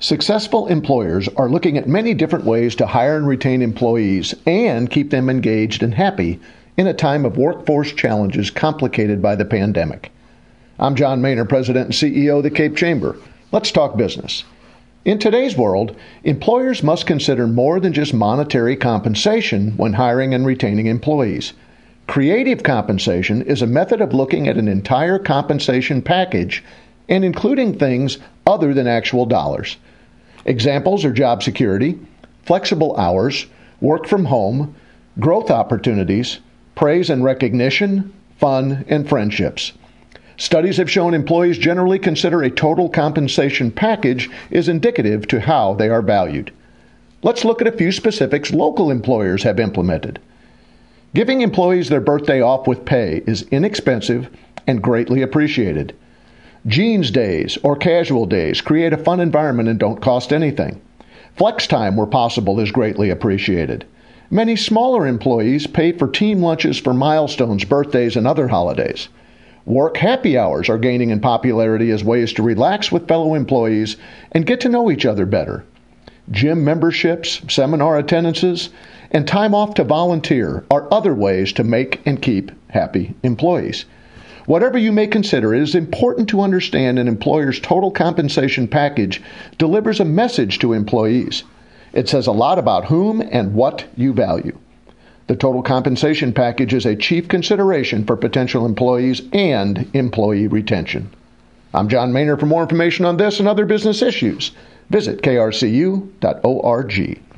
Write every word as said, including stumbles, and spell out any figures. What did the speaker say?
Successful employers are looking at many different ways to hire and retain employees and keep them engaged and happy in a time of workforce challenges complicated by the pandemic. I'm John Maynor, President and C E O of the Cape Chamber. Let's talk business. In today's world, employers must consider more than just monetary compensation when hiring and retaining employees. Creative compensation is a method of looking at an entire compensation package and including things other than actual dollars. Examples are job security, flexible hours, work from home, growth opportunities, praise and recognition, fun, and friendships. Studies have shown employees generally consider a total compensation package is indicative to how they are valued. Let's look at a few specifics local employers have implemented. Giving employees their birthday off with pay is inexpensive and greatly appreciated. Jeans days or casual days create a fun environment and don't cost anything. Flex time where possible is greatly appreciated. Many smaller employees pay for team lunches for milestones, birthdays, and other holidays. Work happy hours are gaining in popularity as ways to relax with fellow employees and get to know each other better. Gym memberships, seminar attendances, and time off to volunteer are other ways to make and keep happy employees. Whatever you may consider, it is important to understand an employer's total compensation package delivers a message to employees. It says a lot about whom and what you value. The total compensation package is a chief consideration for potential employees and employee retention. I'm John Maynor. For more information on this and other business issues, visit K R C U dot org.